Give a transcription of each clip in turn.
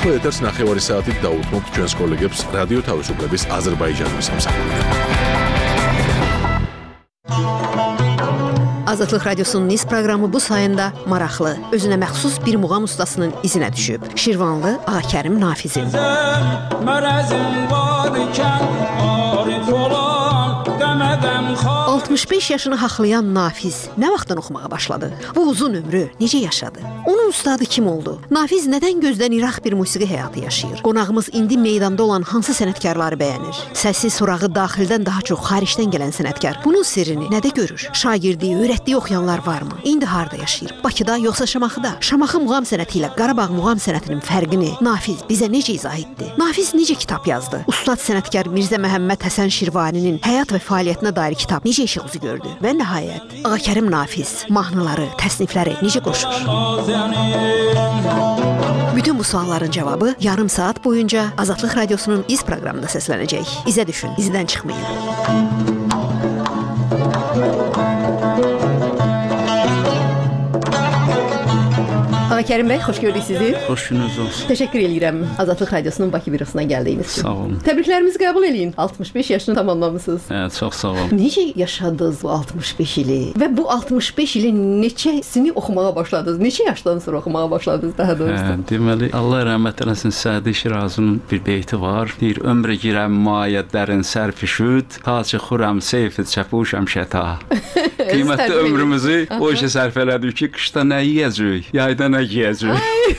ახლა ეთერს ნახევარი საათით დაუთმობთ ჩვენს კოლეგებს რადიო თავისუფლების აზერბაიჯანის სამსახურიდან. Azadlıq Radiosunun Niz proqramı bu sayında maraqlı, özünə məxsus bir muğam ustasının izinə düşüb. Şirvanlı Ağakərim Nafizin. 65 yaşını haqlayan Nafiz nə vaxtdan oxumağa başladı? Bu uzun ömrü necə yaşadı? Onun ustadı kim oldu? Nafiz nədən gözdən iraq bir musiqi həyatı yaşayır? Qonağımız indi meydanda olan hansı sənətkarları bəyənir? Səsi, sorağı daxildən daha çox xaricdən gələn sənətkar bunun sirrini nədə görür? Şagirdi, öyrətdiyi oxuyanlar varmı? İndi harda yaşayır? Bakıda yoxsa Şamaxıda? Şamaxı muğam sənəti ilə Qarabağ muğam sənətinin fərqini Nafiz bizə necə izah etdi? Nafiz necə kitab yazdı? Ustad sənətkar Mirzə Məhəmməd Həsən Şirvaninin həyat və fəaliyyətinə dair kitab necə işıq üzü gördü? Və nəhayət, Ağakərim Nafiz mahnıları, təsnifləri necə qoşur? Bütün bu sualların cavabı yarım saat boyunca Azadlıq Radiosunun İz proqramında səslənəcək. İzə düşün, izdən çıxmayın. Ağakərim bəy, xoş gördük sizi. Xoş gününüz olsun. Təşəkkür edirəm Azadlıq Radiosunun Bakı bürosuna gəldiyiniz üçün. Sağ olun. Təbriklərimizi qəbul edin. 65 yaşını tamamlamışsınız. Çox sağ olun. Necə yaşadınız bu 65 ili? Və bu 65 ilin neçəsini oxumağa başladınız? Neçə yaşdan sonra oxumağa başladınız daha doğrusu? Deməli, Allah rəhmət eləsin, Sədi Şirazının bir beyti var. Deyir, ömrə girəm mayə dərin sərfişüd, taçı xuram seyfid çəpuşəm şəta. Qiymətli ömrümüzü o işə sərf elədik ki, qışda nə yiyəcək, yayda nə giyəcək.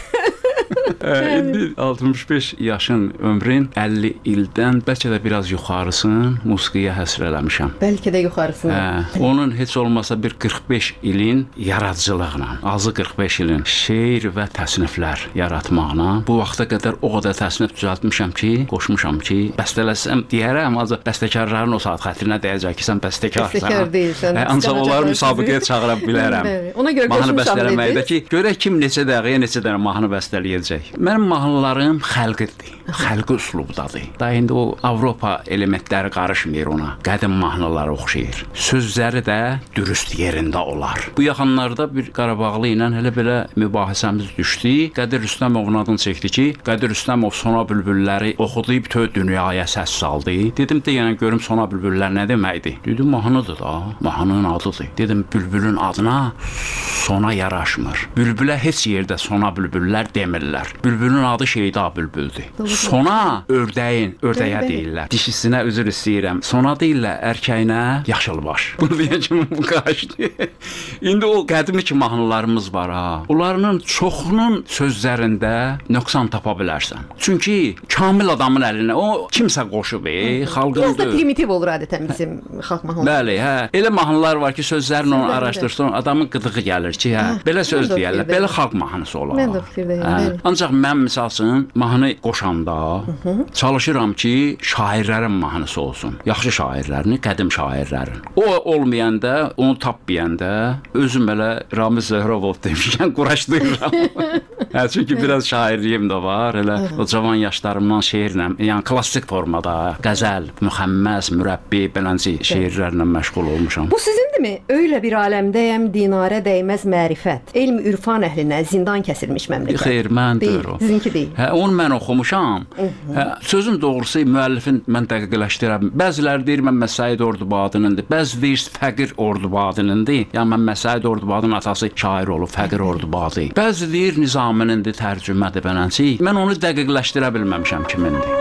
İndi 65 yaşın ömrün 50 ildən bəlkə də biraz yuxarısını musiqiyə həsr eləmişəm. Bəlkə də yuxarısını. Onun heç olmasa bir 45 ilin yaradıcılıqla, azı 45 ilin şeir və təsniflər yaratmaqla bu vaxta qədər o qədər təsnif düzəltmişəm ki, qoşmuşam ki, bəstələsəm deyərəm, ancaq bəstəkarların o saat xətrinə deyəcək ki, sən bəstəkarsan. Bəstəkar deyilsən. Ancaq onları müsabiqəyə çağıra bilərəm. Ona görə mahnı qoşmuşam bəstələməkdə ki, görək kim neçə dəqiqəyə neçə dənə mahnı bəstələyəcək. Mənim mahnılarım xəlqidir, xəlqi üslubdadır. Da indi o Avropa elementləri qarışmır ona. Qədim mahnılara oxşayır. Sözləri də dürüst yerində olar. Bu yaxınlarda bir Qarabağlı ilə elə belə mübahisəmiz düşdü. Qədir Rüstəmovun adını çəkdi ki, Qədir Rüstəmov Sona bülbülləri oxudu, bütün dünyaya səs saldı. Dedim, deyənə görüm Sona bülbüllər nə deməkdir? Dedim, mahnıdır da, mahnının adıdır. Dedim, bülbülün adına sona yaraşmır. Bülbülə heç yerdə Sona bülbüllər demirlər. Bülbülün adı Şeyda bülbüldür. Sona ördəyə deyirlər. Dişisinə üzr istəyirəm. Sona deyirlər erkəyinə yaşılbaş. Bunu deyən kimi bu qaçdı. İndi o qədimi ki mahnılarımız var ha. Onların çoxunun sözlərində nöqsan tapa bilərsən. Çünki kamil adamın əlinə o kimsə qoşub, xalqın biraz da primitiv olur adətən bizim xalq mahnıları. Bəli, hə. Elə mahnılar var ki, sözlərini onu araşdırsın, adamın qıdığı gəlir ki, hə. Belə söz deyirlər, belə xalq mahnısı olar. Mən də fikirdəyəm. Ancaq mən misal üçün mahnı qoşanda çalışıram ki, şairlərin mahnısı olsun. Yaxşı şairlərin, qədim şairlərin. O olmayanda, onu tapmayanda özüm belə Ramiz Zöhrəvov demişkən quraşdırıram. Çünki biraz şairliyim də var. Elə o cavan yaşlarımdan şeirlə, yəni klassik formada, qəzəl, müxəmməs, mürəbbi, beləncə şeirlərlə məşğul olmuşam. Bu sizindirmi? Öylə bir aləmdəyəm, dinarə dəyməz mərifət. Elm ürfan əhlinə zindan kəsilmiş məmləkət. Xeyr, məndir o. Sizinki deyil. Onu mən oxumuşam. Sözün doğrusu müəllifin mən dəqiqləşdirəm. Bəziləri deyir mən Məsəid Ordubadınındır. Bəzi deyir Fəqir Ordubadınındır. Yəni mən Məsəid Ordubadının atası şair olub, Fəqir Ordubadı. Bəzi deyir Nizaminidir, tərcümədir beləncə. Mən onu dəqiqləşdirə bilməmişəm kimindir.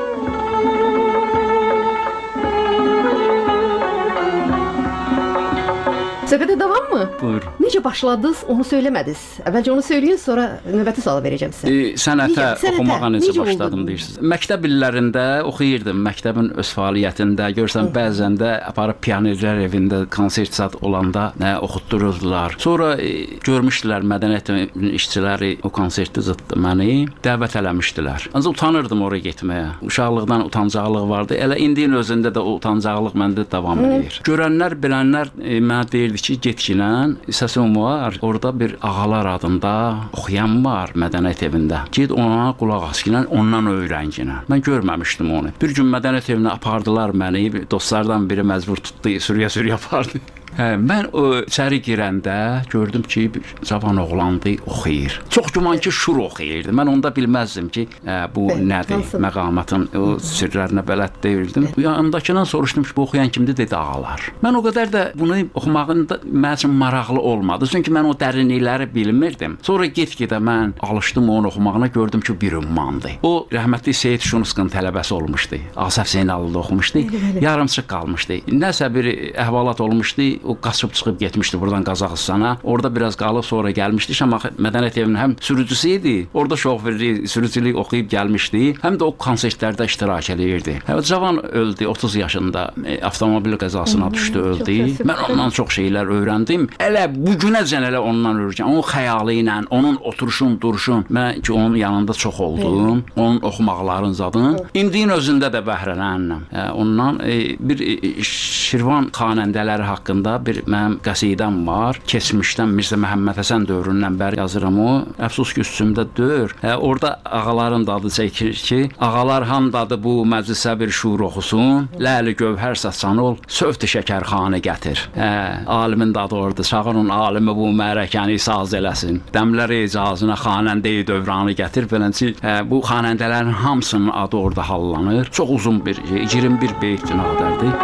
Söhbətə davam mı? Buyur. Necə başladınız, onu söyləmədiniz. Əvvəlcə onu söyləyin, sonra növbəti sualı verəcəm sizə. Sənətə oxumağa necə başladım deyirsiniz. Məktəb illərində oxuyurdum, məktəbin öz fəaliyyətində. Görsən, bəzən də aparıb pionerlər evində konsert zad olanda oxutdururdular. Sonra görmüşdülər mədəniyyət işçiləri o konserti zıtdı məni, dəvət eləmişdilər. Ancaq utanırdım oraya getməyə. Uşaqlıqdan utancaqlıq vardı. Elə indinin özündə də o utancaqlıq məndə davam edir. Görənlər, bilənlər mənə deyirdi ki, getginən səsim var, orada bir Ağalar adında oxuyan var mədəniyyət evində. Ged ona qulaq as ki, ondan öyrən ki. Mən görməmişdim onu. Bir gün mədəniyyət evinə apardılar məni, dostlardan biri məcbur tutdu, sürüyə apardı. Mən içəri girəndə gördüm ki, bir cavan oğlandı, oxuyur. Çox güman ki, şur oxuyurdu. Mən onda bilməzdim ki, bu nədir, məqamatın o sirlərinə bələd deyildim. Yanımdakından soruşdum ki, bu oxuyan kimdir, dedi ağalar. Mən o qədər də bunu oxumağın da mənim üçün maraqlı olmadı. Çünki mən o dərinlikləri bilmirdim. Sonra get-gedə mən alışdım onu oxumağına, gördüm ki, bir ümmandır. O rəhmətli Seyid Şunskın tələbəsi olmuşdu. Asaf Zeynallıda oxumuşdu. Yarımçıq qalmışdı. Nəsə bir əhvalat olmuşdu. O qaçıb çıxıb getmişdi buradan Qazaxıstana. Orada biraz qalıb sonra gəlmişdi. Şamax Mədəniyyət Evinin həm sürücüsü idi. Orada şoferlik, sürücülük oxuyub gəlmişdi. Həm də o konsertlərdə iştirak eləyirdi. Cavan öldü 30 yaşında. Avtomobil qəzasına düşdü, öldü. Mən ondan çox şeylər öyrəndim. Elə bu günəcən elə ondan öyrəndim. Onun xəyalı ilə, onun oturuşun, duruşun. Mən ki onun yanında çox oldum. Onun oxumaqların zadın. İndiyin özündə də bəhrələndim. Ondan bir Şirvan xanəndələri haqqında bir mənim qəsidəm var. Keçmişdən Mirzə Məhəmməd Həsən dövründən bəri yazıram o. Əfsus ki, üstümdə dör. Orada ağaların dadı çəkir ki, ağalar hamdadı bu məclisə bir şuur oxusun. Ləli gövhər saçan ol, sövt şəkərxanə gətir. Alimin dadı orada. Çağırın alimi bu mərəkəni saz eləsin. Dəmlər icazına xanəndəyi dövranı gətir. Beləncə bu xanəndələrin hamısının adı orada hallanır. Çox uzun bir 21 beyt nadərdir.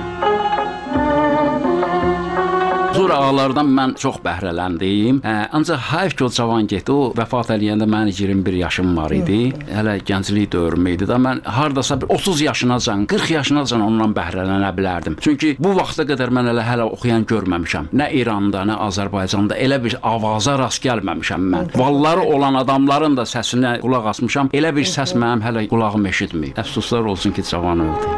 Sonra ağalardan mən çox bəhrələndim. Ancaq hayf ki, o cavan getdi. O vəfat eləyəndə mənim 21 yaşım var idi. Hələ gənclik dövrüm idi də. Mən hardasa bir 30 yaşınacan, 40 yaşınacan ondan bəhrələnə bilərdim. Çünki bu vaxta qədər mən hələ oxuyan görməmişəm. Nə İranda, nə Azərbaycanda elə bir avaza rast gəlməmişəm mən. Valları olan adamların da səsinə qulaq asmışam. Elə bir səs mənim hələ qulağım eşitməyib. Əfsuslar olsun ki, cavan öldü.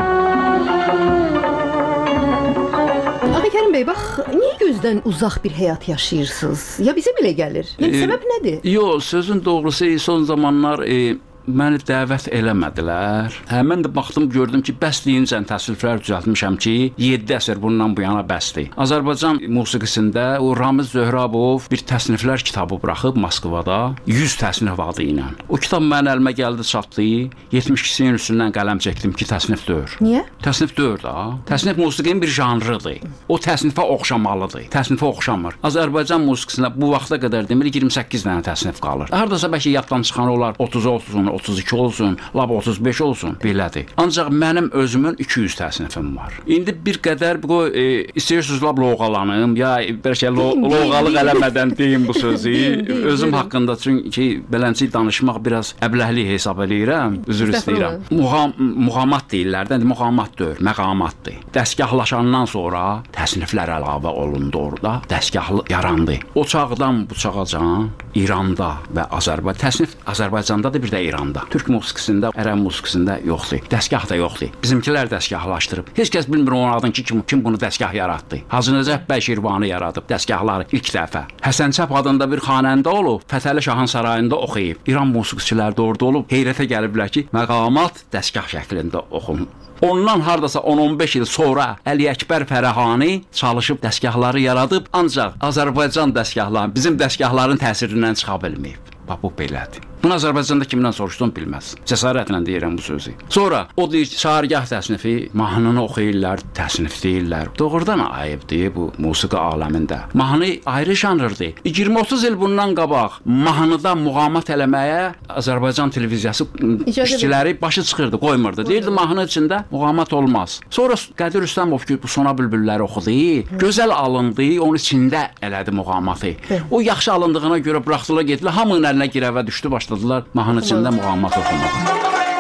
Kərim bəy, bax, niyə gözdən uzaq bir həyat yaşayırsınız? Ya bizə belə gəlir? Yəni səbəb nədir? Yox, sözün doğrusu son zamanlar məni dəvət eləmədilər. Mən də baxdım, gördüm ki, bəsliyincə təsniflər düzəltmişəm ki, 7 əsr bundan bu yana bəsdir. Azərbaycan musiqisində o Ramiz Zöhrabov bir təsniflər kitabı buraxıb Moskvada 100 təsnif adı ilə. O kitab mənim əlimə gəldi, çatdı. 72-sinin üstündən qələm çəkdim ki, təsnif deyil. Niyə? Təsnif deyil da. Təsnif musiqinin bir janrıdır. O təsnifə oxşamalıdır. Təsnifə oxşamır. Azərbaycan musiqisində bu vaxta qədər demir 28 dənə təsnif qalır. Hardasa bəlkə yaddan çıxan olar 30 32 olsun, lab 35 olsun, belədir. Ancaq mənim özümün 200 təsnifim var. İndi bir qədər istəyirsiniz lab loğalanım, ya bəlkə loğalıq eləmədən deyim bu sözü. Özüm haqqında, çünki beləncə danışmaq biraz əbləhli hesab eləyirəm, üzr istəyirəm. Muğamat deyirlər də, muğamat deyil, məqamatdır. Dəstgahlaşandan sonra təsniflər əlavə olundu orada, dəstgah yarandı. O çağdan bu çağacan İranda və təsnif Azərbaycanda da bir də İranda. Türk musiqisində, ərəb musiqisində yoxdur. Dəstgah da yoxdur. Bizimkilər dəstgahlaşdırıb. Heç kəs bilmir onun adını ki, kim bunu dəstgah yaratdı. Hacı Nəcəf bəy Şirvani yaradıb dəstgahları ilk dəfə. Həsən Çap adında bir xanəndə olub, Fətəli Şahın sarayında oxuyub. İran musiqiçiləri də orada olub, heyrətə gəliblər ki, məqamat dəstgah şəklində oxunur. Ondan hardasa 10-15 il sonra Əli Əkbər Fərəhani çalışıb dəstgahları yaradıb, ancaq Azərbaycan dəstgahları bizim dəstgahların təsirindən çıxa bilməyib. Bax, bu belədir. Bunu Azərbaycanda kimdən soruşdum bilməz. Cəsarətlə deyirəm bu sözü. Sonra o deyir, şairgah təsnifi, mahnını oxuyurlar, təsnif deyirlər. Doğrudan ayıbdır bu musiqi aləmində. Mahnı ayrı janrdır. 20-30 il bundan qabaq mahnıda muğamat eləməyə Azərbaycan televiziyası işçiləri başı çıxırdı, qoymurdu. Deyirdi, mahnı içində muğamat olmaz. Sonra Qədir Rüstəmov ki, bu Sona bülbülləri oxudu, gözəl alındı, onun içində elədi muğamatı. O yaxşı alındığına görə buraxdılar, getdilər, hamının əlinə girəvə düşdü, başladılar mahnı içində muğamat oxumağa.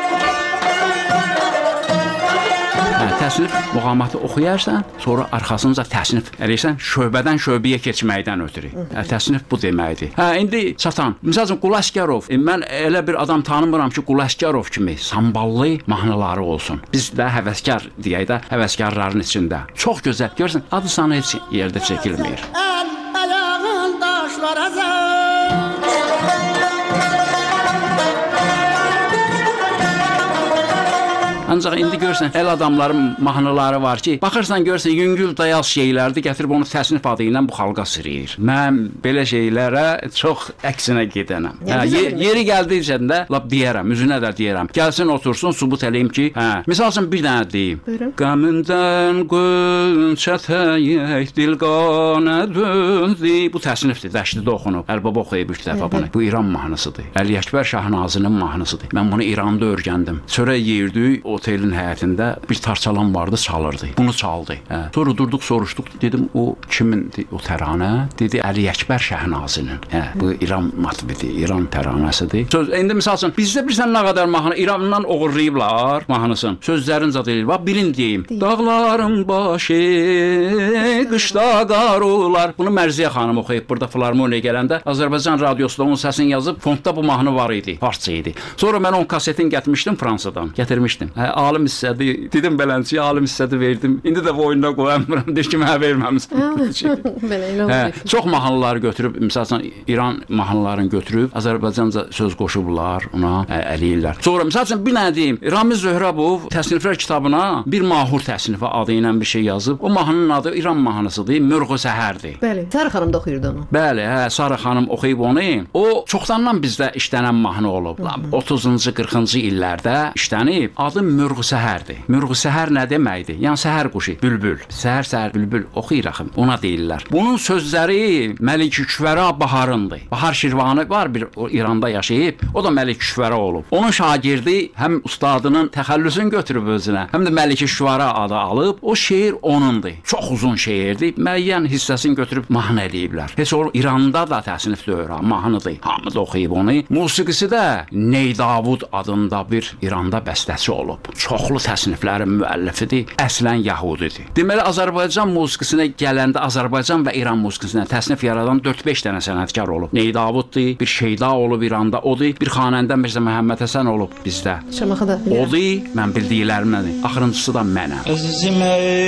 Təsnif muğamatı oxuyarsan, sonra arxasınca təsnif eləyirsən, şöbədən şöbəyə keçməkdən ötürü. Təsnif bu deməkdir. İndi çatan. Məsələn, Qul Əsgərov. Mən elə bir adam tanımıram ki, Qul Əsgərov kimi samballı mahnıları olsun. Biz də həvəskar deyək də, həvəskarların içində. Çox gözəl. Görürsən, adı sanı heç yerdə çəkilmir. Ayağın daşlar əzər. Ancaq indi görsən el adamların mahnıları var ki, baxırsan görsən yüngül dayaz şeylərdir, gətirib onu təsnif adı ilə bu xalqa sürüyür. Mən belə şeylərə çox əksinə gedənəm. Yeri gəldikcə də lap deyərəm, üzünə də deyərəm. Gəlsin otursun, sübut eləyim ki, misal üçün bir dənə deyim. Qəmindən qönçə təyək dil qanə döndü. Bu təsnifdir, dəştidə oxunub. Əlbaba oxuyub ilk dəfə bunu. Bu İran mahnısıdır. Əli Əkbər Şahnazinin mahnısıdır. Mən bunu İranda öyrəndim. Çörək yeyirdik, otelin həyətində bir tarçalan vardı, çalırdı. Bunu çaldı. Sonra durduq, soruşduq. Dedim, o kimindir o təranə? Dedi, Əli Əkbər Şahnazinin. Bu İran motividir, İran təranəsidir. İndi misal üçün, bizdə bilirsən nə qədər mahnı İrandan oğurlayıblar mahnısını. Sözlərin zad eləyir. Bax, birini deyim. Dağların başı, qışda qar olar. Bunu Mərziyə xanım oxuyub burada Filarmoniya gələndə. Azərbaycan radiosunda onun səsini yazıb, fondda bu mahnı var idi, farsça idi. Sonra mən onun kasetini gətirmişdim Fransadan. Gətirmişdim. Alim hissədi, dedim belənçiyə alim hissədi verdim. İndi də bu oyunda qoyamıram. Deyir ki, mənə verməmisən. Belə elə olur. Çox mahnıları götürüb, məsələn, İran mahnılarını götürüb, Azərbaycanca söz qoşublar, ona əliyirlər. Sonra, məsələn, bir nə deyim, Ramiz Zöhrəbov təsniflər kitabına bir mahur təsnifi adı ilə bir şey yazıb. O mahnının adı İran mahnısıdır, Mürğü Səhərdir. Bəli, Sarı xanım da oxuyurdu onu. Bəli, Sarı xanım oxuyub onu. O, çoxdandan bizdə işlənən mahnı olub. 30-cu, 40-cı illərdə işlənib. Adı Mürğü Səhərdir. Mürğü Səhər nə deməkdir? Yəni, səhər quşu, bülbül. Səhər bülbül oxuyur axım, ona deyirlər. Bunun sözləri Məlik-Küşvəra Baharındır. Bahar Şirvanı var bir İranda yaşayıb, o da Məlik-Küşvəra olub. Onun şagirdi həm ustadının təxəllüsünü götürüb özünə, həm də Məlik-Küşvəra adı alıb. O şeir onundur. Çox uzun şeirdir. Müəyyən hissəsini götürüb mahnı eləyiblər. Heç o İranda da təsnif deyir, mahnıdır. Hamı da oxuyub onu. Musiqisi də Ney Davud adında bir İranda bəstəçi olub. Çoxlu təsniflərin müəllifidir. Əslən Yahudidir. Deməli, Azərbaycan musiqisinə gələndə Azərbaycan və İran musiqisinə təsnif yaradan 4-5 dənə sənətkar olub. Ney Davuddur, bir Şeyda olub İranda, odur. Bir xanəndə Mirzə Məhəmməd Həsən olub bizdə. Şamaxı da. Odur, mən bildiklərimdən. Axırıncısı da mənəm. Əzizim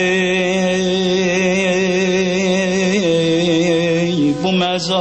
bu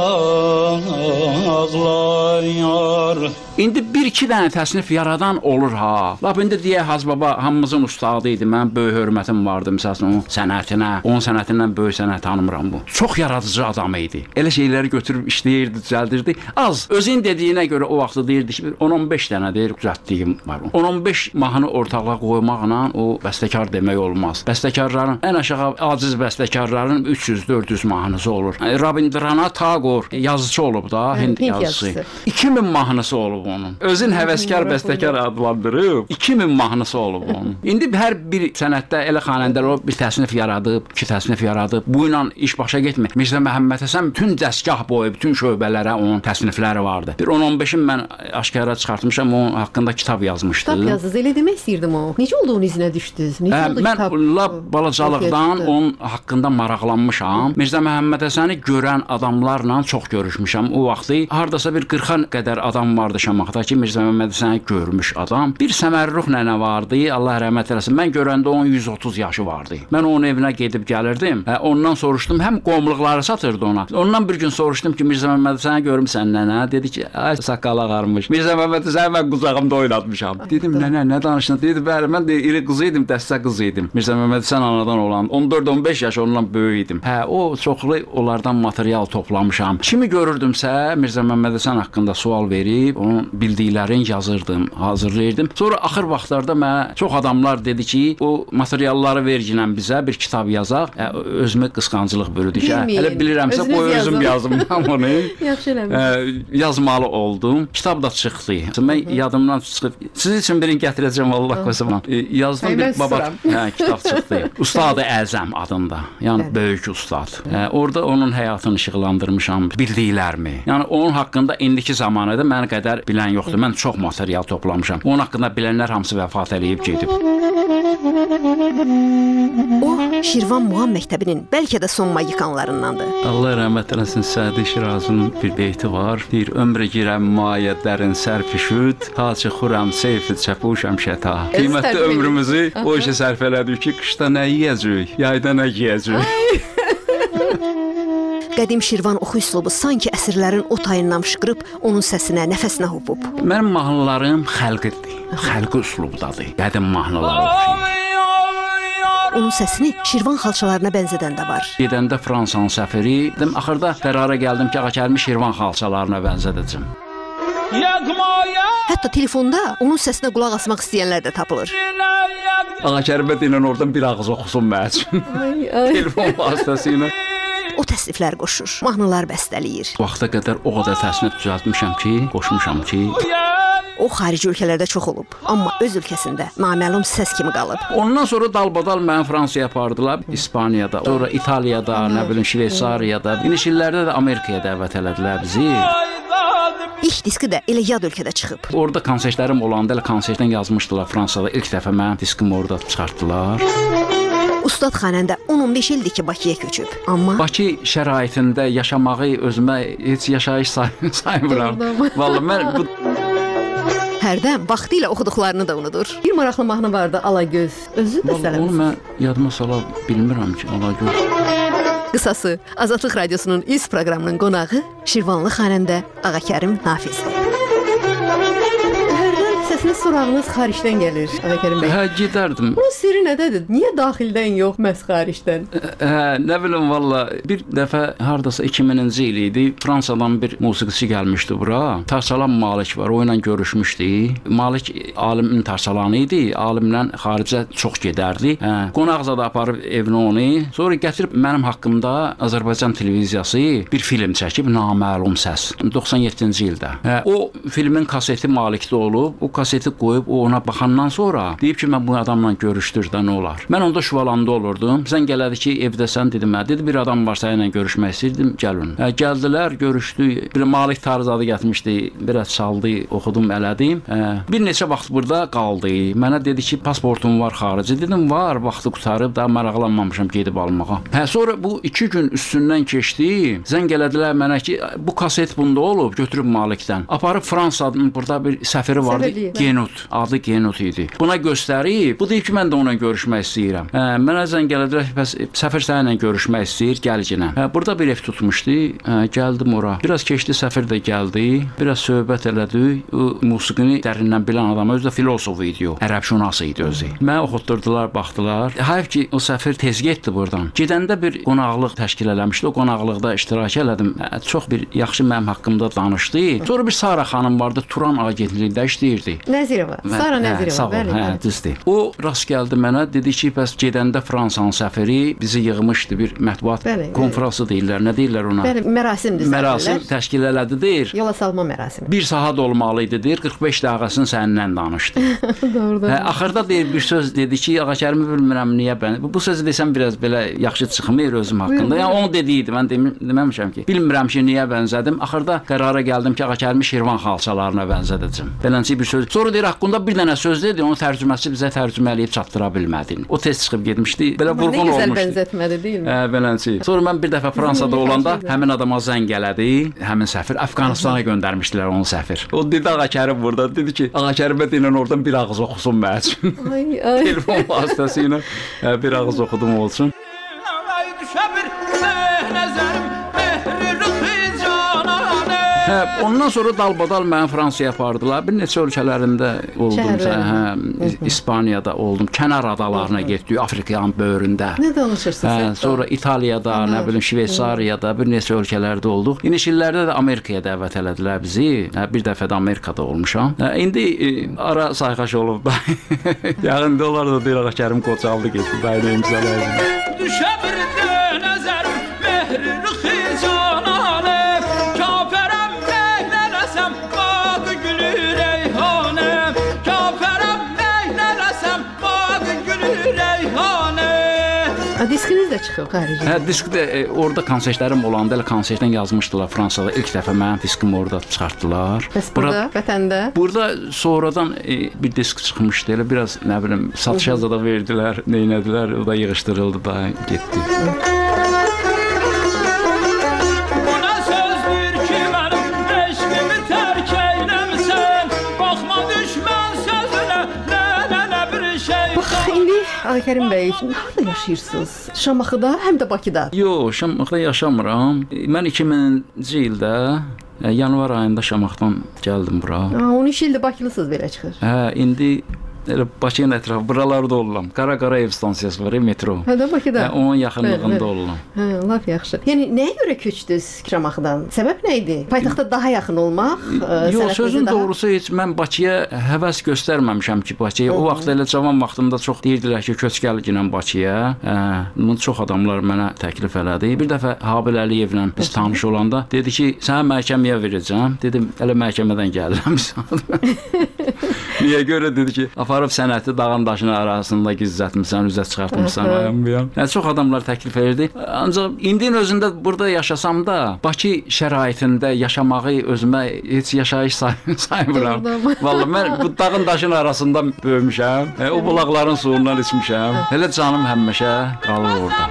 məzaqlar yar. İndi bir-iki dənə təsnif yaradan olur ha. Lap indi deyək Hacı Baba hamımızın ustadı idi. Mən böyük hörmətim vardı məsələn onun sənətinə. Onun sənətindən böyük sənət tanımıram bu. Çox yaradıcı adam idi. Elə şeyləri götürüb işləyirdi, düzəldirdi. Az. Özün dediyinə görə o vaxt deyirdi ki, 10-15 dənə deyir düzəltdiyim var. 10-15 mahnı ortalığa qoymaqla o bəstəkar demək olmaz. Bəstəkarların ən aşağı aciz bəstəkarların 300-400 mahnısı olur. Rabindranath Tagore yazıcı olub da, Hind yazıcısı. 2000 mahnısı olub onun. Özün həvəskar bəstəkar adlandırıb 2000 mahnısı olub onun. İndi hər bir sənətdə elə xanəndələr olub, bir təsnif yaradıb, iki təsnif yaradıb. Bu ilə iş başa getmir. Mirzə Məhəmməd Həsən bütün dəstgah boyu, bütün şöbələrə onun təsnifləri vardı. Bir 10-15-in mən aşkara çıxartmışam, onun haqqında kitab yazmışdım. Kitab yazdınız, elə demək istəyirdim o. Necə oldu onun izinə düşdünüz? Mən lap balacalıqdan onun haqqında maraqlanmışam. Mirzə Məhəmməd Həsəni görən adamlarla çox görüşmüşəm. O vaxtı hardasa bir 40-a qədər adam vardı Şamaxıda ki, Mirzə Məhəmməd Həsəni görmüş adam. Bir Səmərruh nənə vardı, Allah rəhmət eləsin. Mən görəndə onun 130 yaşı vardı. Mən onun evinə gedib gəlirdim. Ondan soruşdum, həm qomluqları satırdı ona. Ondan bir gün soruşdum ki, Mirzə Məhəmməd Həsəni görmüsən nənə? Dedi ki, ay saqqal ağarmış. Mirzə Məhəmməd Həsəni mən qucağımda oynatmışam. Dedim, nənə, nə danışdın? Dedi, bəli, mən də iri qızı idim, dəstə qızı idim. Mirzə Məhəmməd Həsən anadan olan 14-15 yaş ondan böyük idim. O çoxlu onlardan material toplamışam. Kimi görürdümsə Mirzə Məhəmməd Həsən haqqında sual verib, onun bildiklərini yazırdım, hazırlayırdım. Sonra axır vaxtlarda mənə çox adamlar dedi ki, o materialları verginən bizə bir kitab yazaq. Özümə qısqancılıq bürüdü ki, elə bilirəmsə qoy özüm yazım onu. Yaxşı eləmişsiniz. Yazmalı oldum. Kitab da çıxdı. Mən yadımdan çıxıb, siz üçün birini gətirəcəm Allah qoysun. Yazdım bir baba, kitab çıxdı. Ustad Əzəm adında. Yəni böyük ustad. Orada onun həyatını işıqlandırmışam, bildiklərimi. Yəni onun haqqında indiki zamanədə mənə qədər bilən yoxdur. Mən çox material toplamışam. Onun haqqında bilənlər hamısı vəfat eləyib gedib. O, Şirvan Muğam Məktəbinin bəlkə də son magikanlarındandır. Allah rəhmət eləsin, Sədi Şirazın bir beyti var. Deyir, ömrə girəm mayədlərin sərfişüd, ta çıxuram seyfi çəpuşəm şəta. Qiymətli ömrümüzü o işə sərf elədik ki, qışda nə yiyəcək, yayda nə giyəcək. Qədim Şirvan oxu üslubu sanki əsrlərin o tayından fışqırıb onun səsinə, nəfəsinə hopub. Mənim mahnılarım xəlqidir. Xəlqi üslubdadır. Qədim mahnılar oxuyur. Onun səsini Şirvan xalçalarına bənzədən də var. Gedəndə Fransanın səfiri, axırda qərara gəldim ki, Ağakərimi Şirvan xalçalarına bənzədəcəm. Hətta telefonda onun səsinə qulaq asmaq istəyənlər də tapılır. Ağakərimə deyilən oradan bir ağız oxusun mən üçün. Telefon vasitəsilə. O təsniflər qoşur, mahnılar bəstələyir. Vaxta qədər o qədər təsnif düzəltmişəm ki, qoşmuşam ki, o xarici ölkələrdə çox olub, amma öz ölkəsində naməlum səs kimi qalıb. Ondan sonra dalbadal məni Fransaya apardılar, İspaniyada, sonra İtaliyada, nə bilim Şveysariyada, iniş illərdə də Amerikaya dəvət elədilər bizi. İlk diski də elə yad ölkədə çıxıb. Orada konsertlərim olanda elə konsertdən yazmışdılar Fransada. İlk dəfə mənim diskimi orada çıxartdılar. Ustad xanəndə 10-15 ildir ki, Bakıya köçüb. Amma Bakı şəraitində yaşamağı özümə heç yaşayış saymıram. Vallahi mən bu hərdən vaxtı ilə oxuduqlarını da unudur. Bir maraqlı mahnı vardı, Alagöz. Özü də sələmsiz. Onu mən yadıma sala bilmirəm ki, Alagöz. Qısası, Azadlıq Radiosunun iz proqramının qonağı Şirvanlı xanəndə Ağakərim Nafizdir. Hərdən səsiniz, sorağınız xaricdən gəlir, Ağakərim bəy. Hə, gedərdim. Bunun sirri nədədir? Niyə daxildən yox, məhz xaricdən? Nə bilim, valla bir dəfə hardasa 2000-ci il idi. Fransadan bir musiqiçi gəlmişdi bura. Tarsalan Malik var, o ilə görüşmüşdü. Malik alimin tarsalanı idi. Alimlə xaricə çox gedərdi. Qonaqzada aparıb evinə onu. Sonra gətirib mənim haqqımda Azərbaycan televiziyası bir film çəkib, Naməlum Səs. 97-ci ildə. O filmin kaseti Malikdə olub. O kaseti qoyub, o ona baxandan sonra deyib ki, mən bu adamla görüşdürdə nə olar? Mən onda Şuvalanda olurdum. Zəng elədi ki, evdəsən, dedim, dedi, bir adam var səninlə görüşmək istəyirdim, gəlin. Gəldilər, görüşdük. Bir Malik Tarzadı gətirmişdi, biraz çaldı, oxudum, elədim. Bir neçə vaxt burada qaldı. Mənə dedi ki, pasportum var xarici. Dedim, var, vaxtı qutarıb, daha maraqlanmamışam gedib almağa. Sonra bu 2 gün üstündən keçdi. Zəng elədilər mənə ki, bu kaset bunda olub, götürüb Malikdən. Aparıb Fransadan burada bir səfiri vardı. Genut, adı Genut idi. Buna göstərib, bu deyib ki, mən də onunla görüşmək istəyirəm. Mənə zəng elədilər, bəs səfir səninlə görüşmək istəyir, gəlginə. Burada bir ev tutmuşdu, gəldim ora. Biraz keçdi, səfir də gəldi, biraz söhbət elədik. O musiqini dərindən bilən adam, özü də filosof idi o, ərəbşünası idi özü. Mənə oxutdurdular, baxdılar. Hayf ki, o səfir tez getdi buradan. Gedəndə bir qonaqlıq təşkil eləmişdi, o qonaqlıqda iştirak elədim. Çox bir yaxşı mənim haqqımda danışdı. Sonra bir Sara xanım vardı, Turan agentlikdə işləyirdi. Nəzirova, Sara Nəzirova, bəli. Hə, düzdür. O rast gəldi mənə, dedi ki, bəs gedəndə Fransanın səfiri bizi yığmışdı, bir mətbuat konfransı deyirlər, nə deyirlər ona? Bəli, mərasimdir. Mərasim təşkil elədi, deyir. Yola salma mərasimi. Bir saat olmalı idi, deyir, 45 dəqiqəsini səninlə danışdı. Doğrudur. Axırda deyir, bir söz dedi ki, Ağakərimi bilmirəm niyə mən. Bu sözü desəm biraz belə yaxşı çıxmır özüm haqqında. Yəni onu dediydi, mən deməmişəm ki, bilmirəm ki, niyə bənzədim. Axırda qərara gəldim ki, Ağakərimi Şirvan xalçalarına bənzədəcəm. Belənçi bir söz. Sonra deyir, haqqında bir dənə söz dedi, onun tərcüməçisi bizə tərcümə eləyib çatdıra bilmədi. O tez çıxıb getmişdi. Belə vurğun olmuşdu. Nə gözəl bənzətmədi, deyilmi? Belənçi. Sonra mən bir dəfə Fransada olanda həmin adama zəng elədi. Həmin səfir Əfqanistana göndərmişdilər onu səfir. O dedi Ağakərim burada, dedi ki, Ağakərimə deyilən oradan bir ağız oxusun mən üçün. Telefon vasitəsilə bir ağız oxudum olsun. Ondan sonra dalbadal məni Fransaya apardılar. Bir neçə ölkələrində oldum. İspaniyada oldum. Kənar adalarına getdik, Afrikanın böyründə. Nə danışırsınız? Sonra İtaliyada, nə bilim Şveysariyada, bir neçə ölkələrdə olduq. İniş illərdə də Amerikaya dəvət elədilər bizi. Bir dəfə də Amerikada olmuşam. İndi ara sayğaş olub. Yağın dolar da deyir, Ağakərim qocaldı getdi. Bəylə imza lazım. Düşə bir nəzərim, mehrini xicananə. Diskiniz də çıxıb xaricdə. Disk də orada konsertlərim olanda elə konsertdən yazmışdılar Fransada. İlk dəfə mənim diskimi orada çıxartdılar. Bəs burada, vətəndə? Burada sonradan bir disk çıxmışdı. Elə biraz, nə bilim, satışa da verdilər, neynədilər, o da yığışdırıldı da getdi. Ağakərim bəy, harda yaşayırsınız? Şamaxıda, həm də Bakıda. Yox, Şamaxıda yaşamıram. Mən 2000-ci ildə yanvar ayında Şamaxıdan gəldim bura. 13 ildir Bakılısınız belə çıxır. İndi elə Bakının ətrafı buralarda oluram. Qara ev stansiyası var, metro. Hə də Bakıda. Onun yaxınlığında oluram. Lap yaxşı. Yəni nəyə görə köçdünüz Şamaxıdan? Səbəb nə idi? Paytaxta daha yaxın olmaq? Yox, sözün doğrusu heç mən Bakıya həvəs göstərməmişəm ki, Bakıya. O vaxt elə cavan vaxtımda çox deyirdilər ki, köç gəl gələn Bakıya. Bunu çox adamlar mənə təklif elədi. Bir dəfə Habil Əliyevlə biz tanış olanda dedi ki, səni məhkəməyə verəcəm. Dedim, elə məhkəmədən gəlirəm. Niyə görə dedi ki, aparıb sənəti dağın daşının arasında gizlətmisən, üzə çıxartmısan. Yəni çox adamlar təklif edirdi. Ancaq indinin özündə burada yaşasam da Bakı şəraitində yaşamağı özümə heç yaşayış saymıram. Vallahi mən bu dağın daşının arasında böyümüşəm. O bulaqların suyundan içmişəm. Elə canım həmişə qalır orada.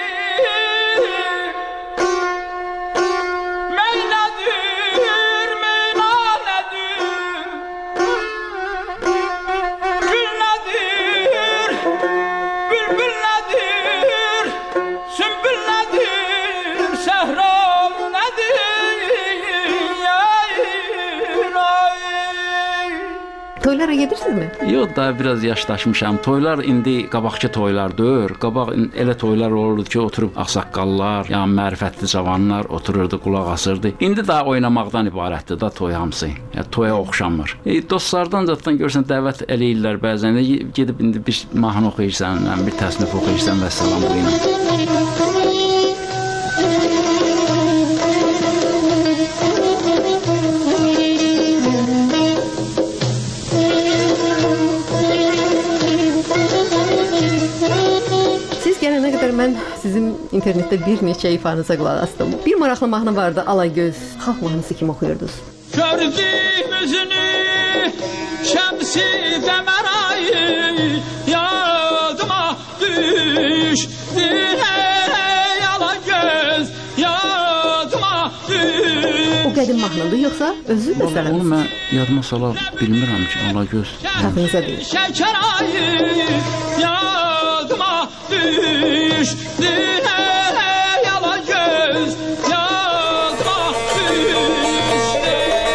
Toylara gedirsinizmi? Yox, daha biraz yaşlaşmışam. Toylar indi qabaqçı toylar deyil. Qabaq elə toylar olurdu ki, oturub ağsaqqallar, yəni mərifətli cavanlar otururdu, qulaq asırdı. İndi daha oynamaqdan ibarətdir da toy hamısı. Yəni toya oxşamır. Dostlardan zaten görsən dəvət eləyirlər bəzən. Gedib indi bir mahnı oxuyursan, bir təsnif oxuyursan və salam buyurun. Mən sizin internetdə bir neçə ifanıza qulaq asdım. Bir maraqlı mahnı vardı, Alagöz. Xalq mahnısı kimi oxuyurdunuz? Gördüm üzünü, şəmsi dəmərayı, yadıma düşdü, ey Alagöz, yadıma düşdü. O qədim mahnıdır, yoxsa özü məsələmiz? Onu mən yadıma sala bilmirəm ki, Alagöz. Tapınıza deyil. Şəkərayı, yadıma düşdü, ey Alagöz, yadıma düşdü.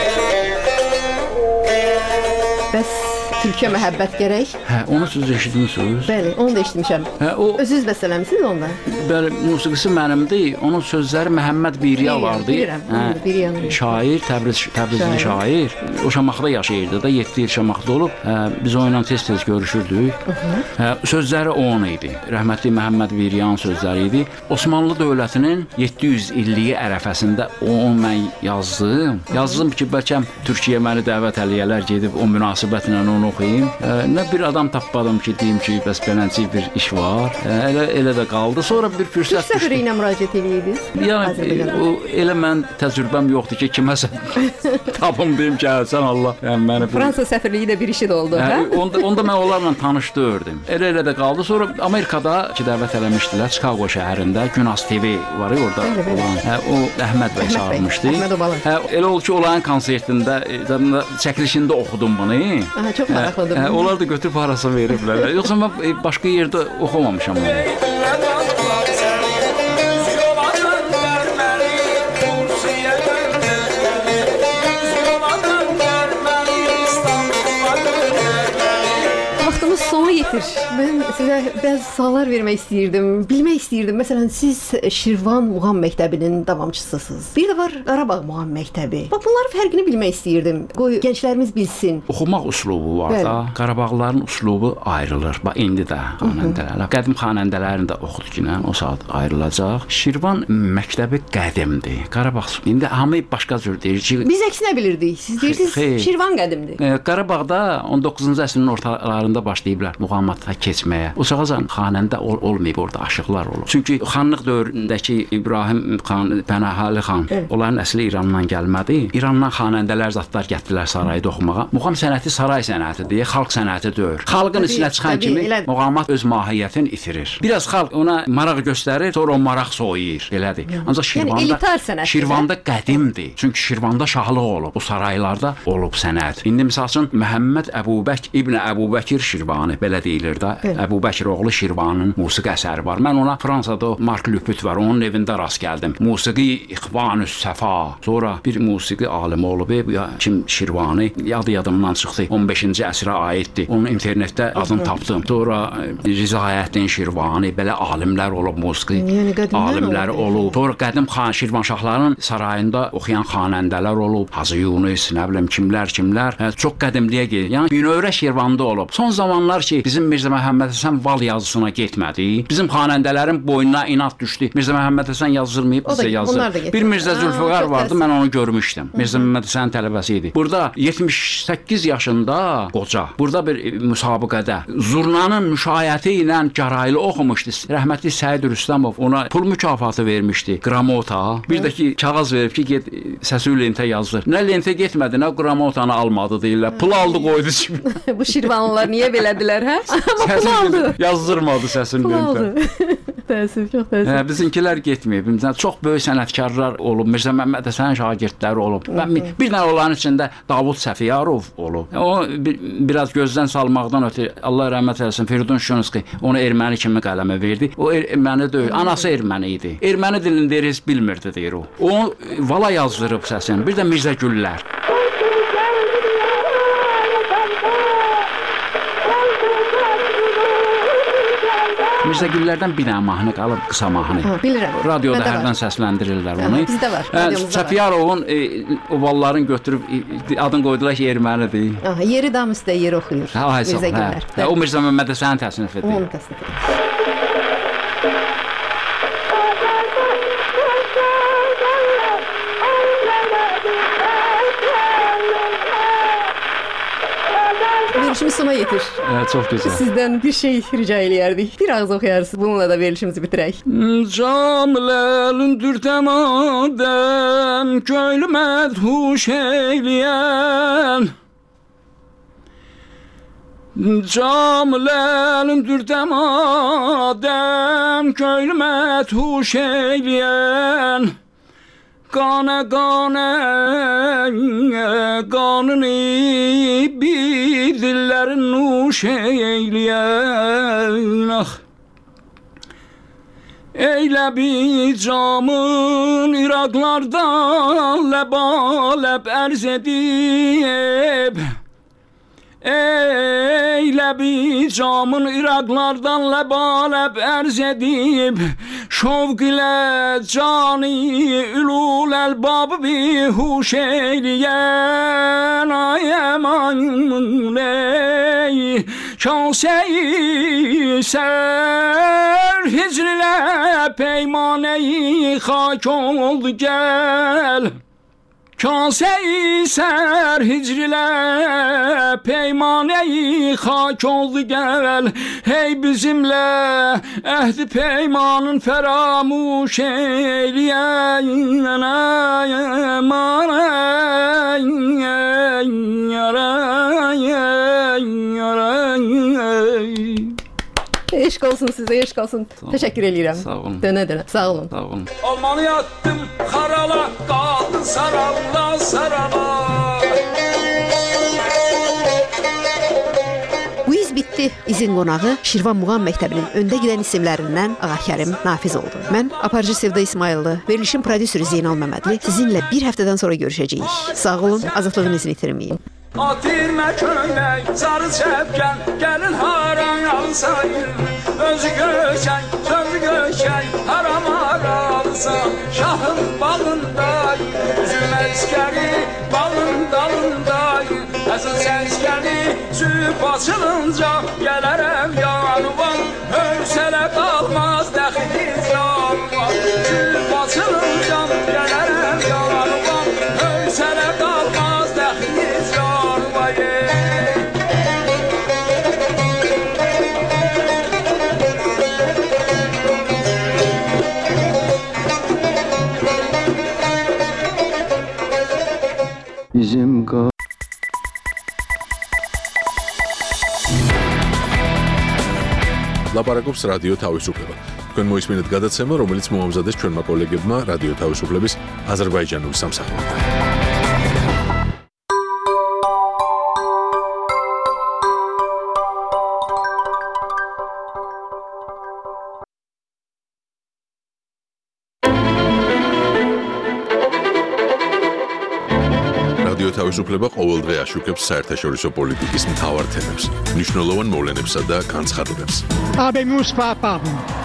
Bəs Türkiyə məhəbbət gərək? Hə, onu siz eşitmisiniz? Bəli, onu da eşitmişəm. Hə, o Özünüz bəstələmisiniz onda? bəli, musiqisi mənimdir. Onun sözləri Məhəmməd Biriya vardı. Bilirəm, Biriyanın. Şair, Təbrizli şair. O Şamaxıda yaşayırdı da, 7 il Şamaxıda olub. Biz onunla tez-tez görüşürdük. Sözləri onun idi. Rəhmətli Məhəmməd Biriyanın sözləri idi. Osmanlı dövlətinin 700 illiyi ərəfəsində onu mən yazdım. Yazdım ki, bəlkə Türkiyə məni dəvət eləyərlər, gedib o münasibətlə onu oxuyayım. Nə bir adam tapmadım ki, deyim ki, bəs beləncə bir iş var. Elə də qaldı. Sonra bir fürsət düşdü. Səfiri ilə müraciət edirdiniz? Yəni o elə mən təcrübəm yoxdur ki, kiməsə tapım deyim ki, sən Allah, yəni məni Fransa səfirliyi də bir işi də oldu, hə? Onda mən onlarla tanış deyirdim. Elə də qaldı. Sonra Amerikada ki, dəvət eləmişdilər, Chicago şəhərində Günas TV var ya orada olan. O Əhməd bəy çağırmışdı. Elə oldu ki, onların konsertində çəkilişində oxudum bunu. Çox maraqlıdır. Onlar da götürüb harasa veriblər. Yoxsa mən başqa yerdə oxumamışam onu. Mən sizə bəzi suallar vermək istəyirdim, bilmək istəyirdim. Məsələn, siz Şirvan Muğam Məktəbinin davamçısısınız. Bir də var Qarabağ Muğam Məktəbi. Bax, bunların fərqini bilmək istəyirdim. Qoy gənclərimiz bilsin. Oxumaq üslubu var da. Qarabağlıların üslubu ayrılır. Bax, indi də xanəndələr. Qədim xanəndələrini də oxuduqca o saat ayrılacaq. Şirvan Məktəbi qədimdir. Qarabağ indi hamı başqa cür deyir ki, biz əksinə bilirdik. Siz deyirsiniz Şirvan qədimdir. Qarabağda 19-cu əsrin ortalarında başlayıblar muğamata keçməyə. O çağacan xanəndə olmayıb orada, aşıqlar olub. Çünki xanlıq dövründəki İbrahim xan, Pənahəli xan, onların əsli İrandan gəlmədi. İrandan xanəndələr zatlar gətirdilər sarayda oxumağa. Muğam sənəti saray sənətidir, xalq sənəti deyil. Xalqın içinə çıxan kimi muğamat öz mahiyyətini itirir. Biraz xalq ona maraq göstərir, sonra o maraq soyuyur, belədir. Ancaq Şirvanda qədimdir. Çünki Şirvanda şahlıq olub, o saraylarda olub sənət. İndi məsəl üçün Məhəmməd Əbubək İbn Əbubəkir Şirvani belə deyir. deyilir də. Əbu Bəkir oğlu Şirvanın musiqi əsəri var. Mən ona Fransada Mark Lüpüt var, onun evində rast gəldim. Musiqi İxvanü Səfa. Sonra bir musiqi alimi olub, kim Şirvani, yadımdan çıxdı. 15-ci əsrə aiddir. Onun internetdə adını tapdım. Sonra Rizayəddin Şirvani, belə alimlər olub, musiqi alimləri olub. Sonra qədim Şirvanşahların sarayında oxuyan xanəndələr olub. Hacı Yunus, nə bilim kimlər. Çox qədimliyə gedir. Yəni Binövrə Şirvanda olub. Son zamanlar ki, bizim Mirzə Məhəmməd Həsən val yazısına getmədi. Bizim xanəndələrin boynuna inat düşdü. Mirzə Məhəmməd Həsən yazılmayıb, bizə yazılır. Bir Mirzə Zülfüqar vardı, mən onu görmüşdüm. Mirzə Məhəmməd Həsənin tələbəsi idi. Burada 78 yaşında qoca, burada bir müsabiqədə Zurnanın müşayiəti ilə gəraylı oxumuşdu. Rəhmətli Səid Rüstəmov ona pul mükafatı vermişdi. Gramota. Bir də ki, kağız verib ki, get səsi lentə yazdır. Nə lentə getmədi, nə gramotanı almadı deyirlər. Pul aldı, qoydu kimi. Bu Şirvanlılar niyə belədilər, hə? Amma pul aldı. Yazdırmadı səsini lentə. Təəssüf, çox təəssüf. Bizimkilər getməyib. Çox böyük sənətkarlar olub. Mirzə Məhəmməd Həsənin şagirdləri olub. Bir dənə onların içində Davud Səfiyarov olub. O biraz gözdən salmaqdan ötürü Allah rəhmət eləsin, Firidun Şunski onu erməni kimi qələmə verdi. O erməni deyil, anası erməni idi. Erməni dilində heç bilmirdi deyir o. O vala yazdırıb səsini. Bir də Mirzə Güllər. Mirzə Güllərdən bir dənə mahnı qalıb, qısa mahnı. Bilirəm. Radioda hərdən səsləndirirlər onu. Bizdə var. Səfiyarovun ovalların götürüb adını qoydular ki, ermənidir. Yeri dam üstə yer oxuyur. Mirzə Güllər. O Mirzə Məhəmməd Həsənin təsnif edir. Onu təsnif edir. Verilişimiz sona yetir. Çox gözəl. Sizdən bir şey rica eləyərdik. Bir ağız oxuyarsınız. Bununla da verilişimizi bitirək. Camiləlin dürdəmadən köylü mədhuş eyləyən Camiləlin dürdəmadən köylü mədhuş eyləyən Qanə qanını bir dillərin nuş eyləyən Eylə bir camın İraqlardan ləb-ləb ərz edib Eylə bir camın İraqlardan ləb-ləb ərz edib Şovq ilə cani ülul əlbabı bihuş eyləyən Ay əman ey Kase-i ser hicrlə peymaneyi xak oldu gəl Kase-i ser hicrlə peymaneyi xak oldu gəl Hey bizimlə əhdi peymanın fəramuş eyləyən Ay aman Eşq olsun sizə, eşq olsun. Təşəkkür eləyirəm. Sağ olun. Dönə-dönə. Sağ olun. Sağ olun. Aman yattım xarala, qaldı sarala, sarala Bu iz bitdi. İzin qonağı Şirvan Muğam Məktəbinin öndə gedən isimlərindən Ağakərim Nafiz oldu. Mən aparıcı Sevda İsmayıllı, verilişin prodüseri Zeynal Məmmədli sizinlə bir həftədən sonra görüşəcəyik. Sağ olun, azadlığınızı itirməyin. Atirmə köynək, sarı çəpkən, gəlin haran alsayır Özü göçək, sözü göçək, haram alsan Şahın balındayım, üzüm əskəri, balın dalındayım Əsıl səskəni, süb açılınca, gələrəm yanıvan Hövsələ qalmaz, dəxiliz yanıvan Süb açılınca, gələrəm yanıvan Hövsələ qalmaz, dəxiliz yanıvan Bizim ლაპარაკობს რადიო თავისუფლება. თქვენ მოისმინეთ გადაცემა, რომელიც მოამზადეს ჩვენმა კოლეგებმა რადიო თავისუფლების აზერბაიჯანული სამსახურიდან. რადიო თავისუფლება ყოველდღე აშუქებს საერთაშორისო პოლიტიკის მთავარ თემებს, მნიშვნელოვან მოვლენებსა და განცხადებებს. Habemus papam.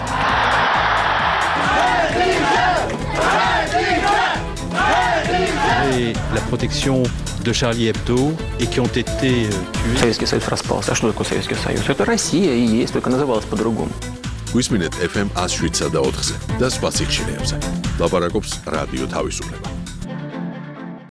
Et la protection de Charlie Hebdo et qui ont été tués. Советский Союз распался. А что такое Советский Союз? Это Россия и есть, только называлась по-другому. გვისმინეთ FM 107 და 4-ზე და სხვა სიხშირეებზე. ლაპარაკობს რადიო თავისუფლება.